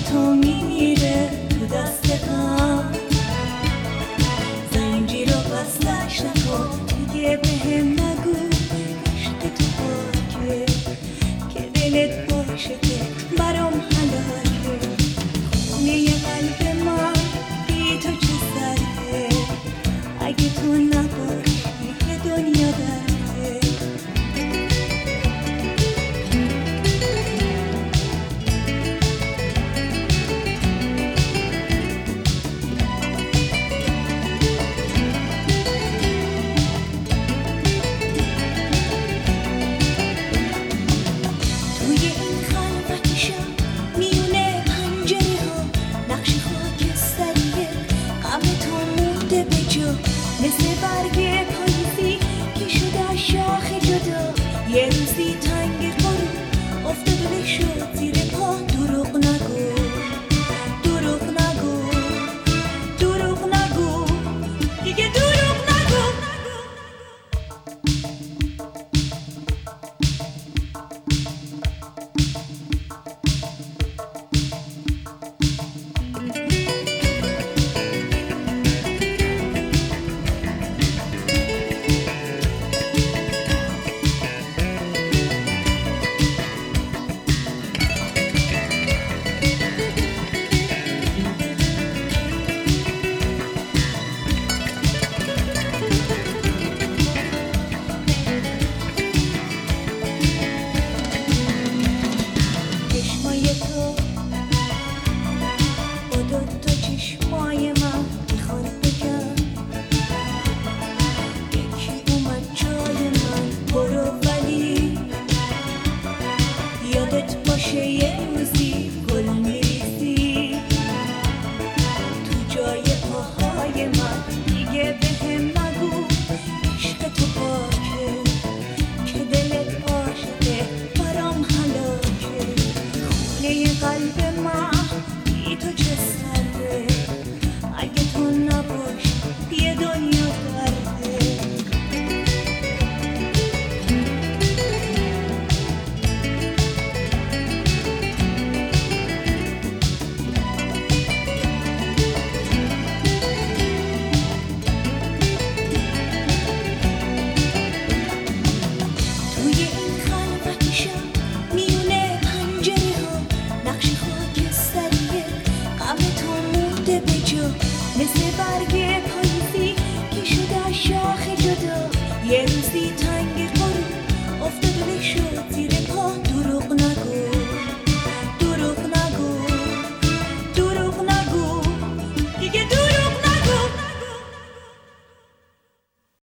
تو میمیره تو دست غم، زنجیر رو بستش نکن دیگه بهم نگو عشق تو پاکه که دلت باشه که برام حلاکه. خونه قلب من بی تو چه سرده، اگه تو نباشی یه دنیا درده. مثل برگ پاییزی که شده از شاخ جدا، یه روزی تنگ غروب افتاد و شد زیر پا. دروغ نگو دروغ نگو دروغ نگو دیگه دروغ نگو. چشمای من میخواد بگم یکی اومد جای من. برو ولی یادت باشه یه روزی گل میریزی تو جای پاهای من. دیگه بهم نگو عشق تو پاکه که دلت عاشقه برام حلاکه. خونه قلب من بی تو چه سرده، اگه تو نباشی یه دنیا درده. توی این خلوت شب میونه پنجره ها نقش خاکستریه، غم تو مونده به جا مثل